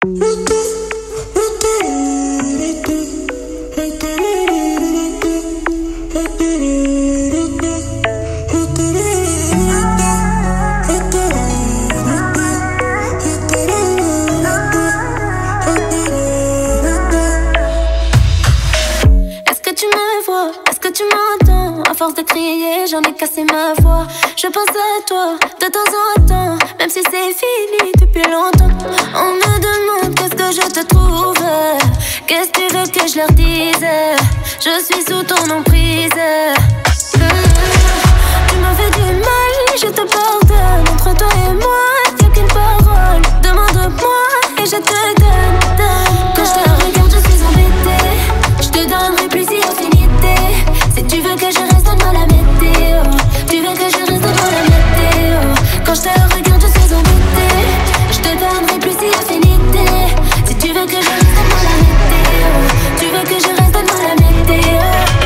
Est-ce que tu m'entends? À force de crier, j'en ai cassé ma voix. Je pense à toi de temps en temps, même si c'est fini depuis longtemps. On me demande qu'est-ce que je te trouve, qu'est-ce que tu veux que je leur dise. Je suis sous ton emprise. Tu m'as fait du mal, je te pardonne. Entre toi et moi, y'a qu'une parole. Demande-moi et je te donne. Quand je te regarde, je suis embêtée. Je te donnerai plus si affinité. Si tu veux que je reste dans la météo, tu veux que je reste dans la météo. Quand je te regarde, je suis embêtée. Je te donnerai plus si affinité. Si tu veux que je reste dans la météo, tu veux que je reste dans la météo.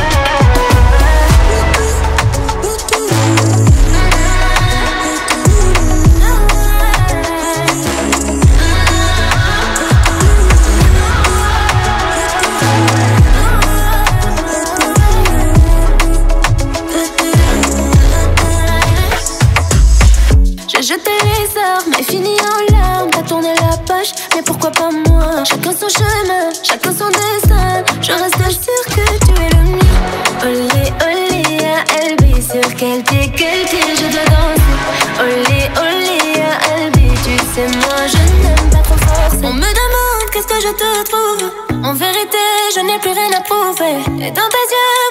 J'ai jeté les armes et fini en larmes. T'as tourné la page, mais pourquoi pas moi? Chacun son chemin, chacun son destin. Je reste sûre que tu es le mien. Olé, olé, à LB. Sur quel pied je dois danser? Olé, olé, à LB. Tu sais, moi je n'aime pas trop forcer. On me demande qu'est-ce que je te trouve. En vérité, je n'ai plus rien à prouver. Et dans tes yeux,